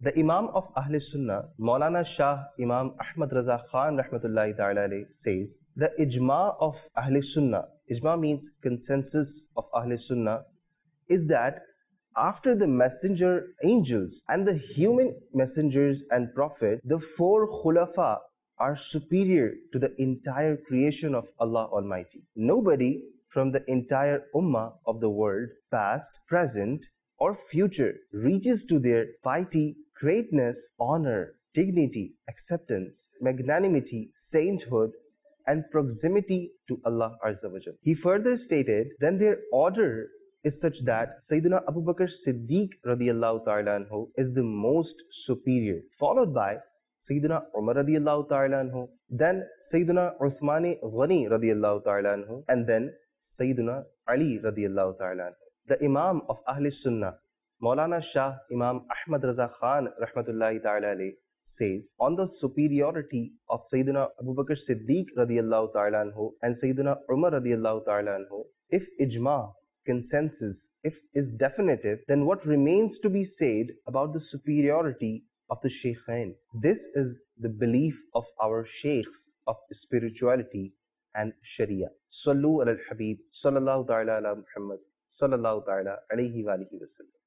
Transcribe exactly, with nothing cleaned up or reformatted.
The Imam of Ahl Sunnah, Maulana Shah Imam Ahmad Raza Khan Rahmatullahi Ta'ala alayhi says, the Ijma of Ahl Sunnah, Ijma means consensus of Ahl Sunnah, is that after the messenger angels and the human messengers and prophets, the four khulafa are superior to the entire creation of Allah Almighty. Nobody from the entire ummah of the world, past, present, or future, reaches to their piety, greatness, honor, dignity, acceptance, magnanimity, sainthood, and proximity to Allah Azza wa Jal. He further stated, then their order is such that Sayyidina Abu Bakr Siddiq radiyallahu ta'ala anhu is the most superior, followed by Sayyidina Umar radiyallahu ta'ala anhu, then Sayyidina Uthman Ghani radiyallahu ta'ala anhu, and then Sayyidina Ali radiyallahu ta'ala anhu. The Imam of Ahl Sunnah, Maulana Shah Imam Ahmad Raza Khan Rahmatullahi Ta'ala alayhi says on the superiority of Sayyidina Abu Bakr Siddiq radiyallahu ta'ala anhu and Sayyidina Umar radiyallahu ta'ala anhu, if ijma, consensus, if is definitive, then what remains to be said about the superiority of the Shaykhain? This is the belief of our Shaykhs of spirituality and Sharia. Sallu ala al-Habib, sallallahu ta'ala ala Muhammad, sallallahu ta'ala alayhi wa alihi wa sallam.